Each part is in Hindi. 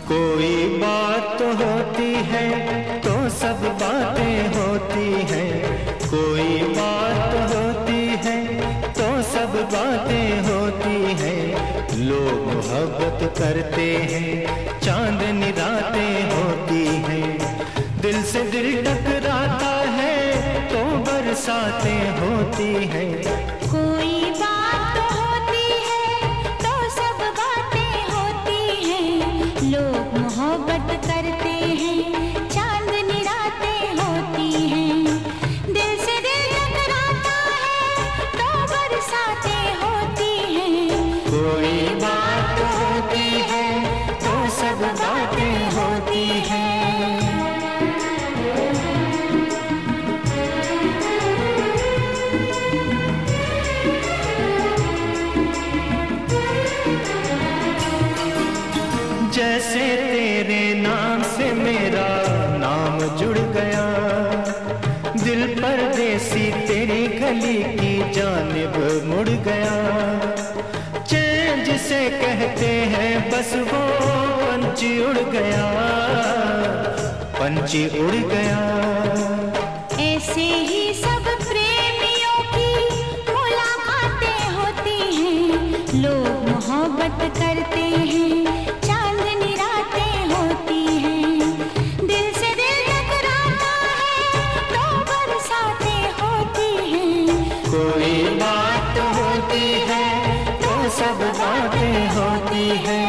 कोई बात तो होती है तो सब बातें होती हैं, कोई बात तो होती है तो सब बातें होती हैं। लोग मोहब्बत करते हैं, चांदनी रातें होती हैं। दिल से दिल टकराता है तो बरसातें होती हैं। कोई बात तो होती है तो सब बातें होती हैं। लोग मोहब्बत करते हैं, चांदनी रातें होती हैं। दिल से दिल टकराता है तो बरसातें होती हैं। कोई बात होती है तो सब बातें होती हैं। जैसे तेरे नाम से मेरा नाम जुड़ गया, दिल परदेसी तेरी गली की जानिब मुड़ गया। चैन जिसे कहते हैं बस वो पंछी उड़ गया, पंछी उड़ गया। ऐसे ही सब प्रेमियों की मुलाकातें होती हैं। लोग मोहब्बत करते हैं, चांदनी रातें होती हैं। दिल से दिल टकराता है तो बरसातें होती हैं। कोई बात होती है तो सब बातें होती हैं।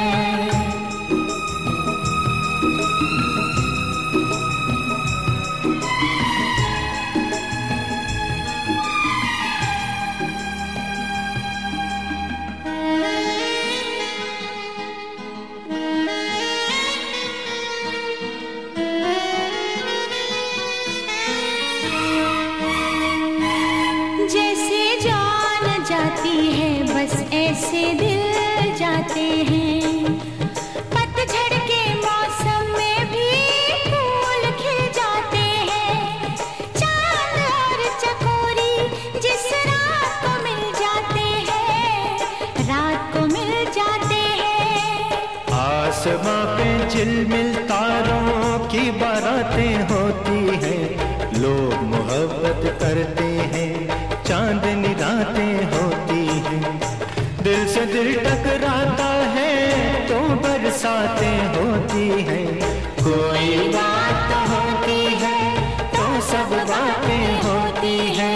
जैसे जान जाती है बस ऐसे दिल जाते हैं। पतझड़ के मौसम में भी फूल खिल जाते हैं। चांद और चकोरी जिस रात को मिल जाते हैं, रात को मिल जाते हैं। आसमां पे झिलमिल तारों की बारातें होती हैं। लोग मोहब्बत करते हैं, चांदनी रातें होती हैं। दिल से दिल टकराता है तो बरसातें होती हैं। कोई बात होती है तो सब बातें होती हैं।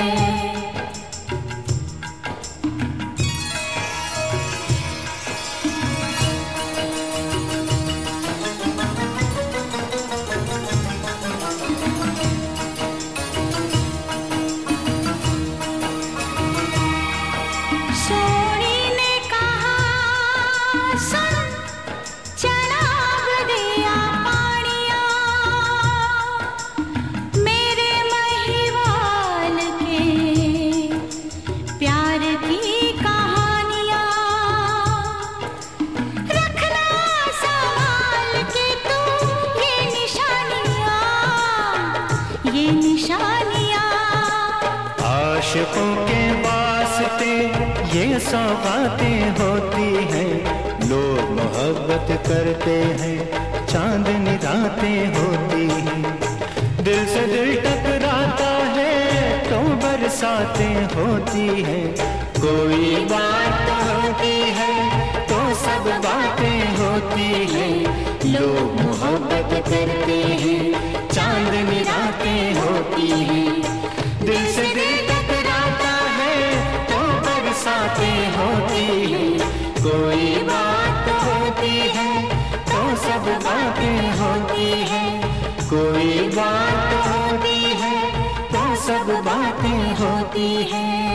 सोनी ने कहा सुन चढ़ाव दिया पानिया, मेरे महिवाल के प्यार की कहानियाँ। रखना संभाल के तू ये निशानियाँ, ये निशानियाँ। आशिकों के वास्ते ये सौगातें होती हैं। लोग मोहब्बत करते हैं, चांदनी रातें होती हैं। दिल से दिल टकराता है तो बरसातें होती हैं। कोई बात होती है तो सब बातें होती हैं। लोग मोहब्बत करते हैं, चांदनी रातें होती हैं। दिल से दिल टकराता है तो बरसातें होती हैं। कोई बात होती है तो सब बातें होती हैं। कोई बात होती है तो सब बातें होती हैं।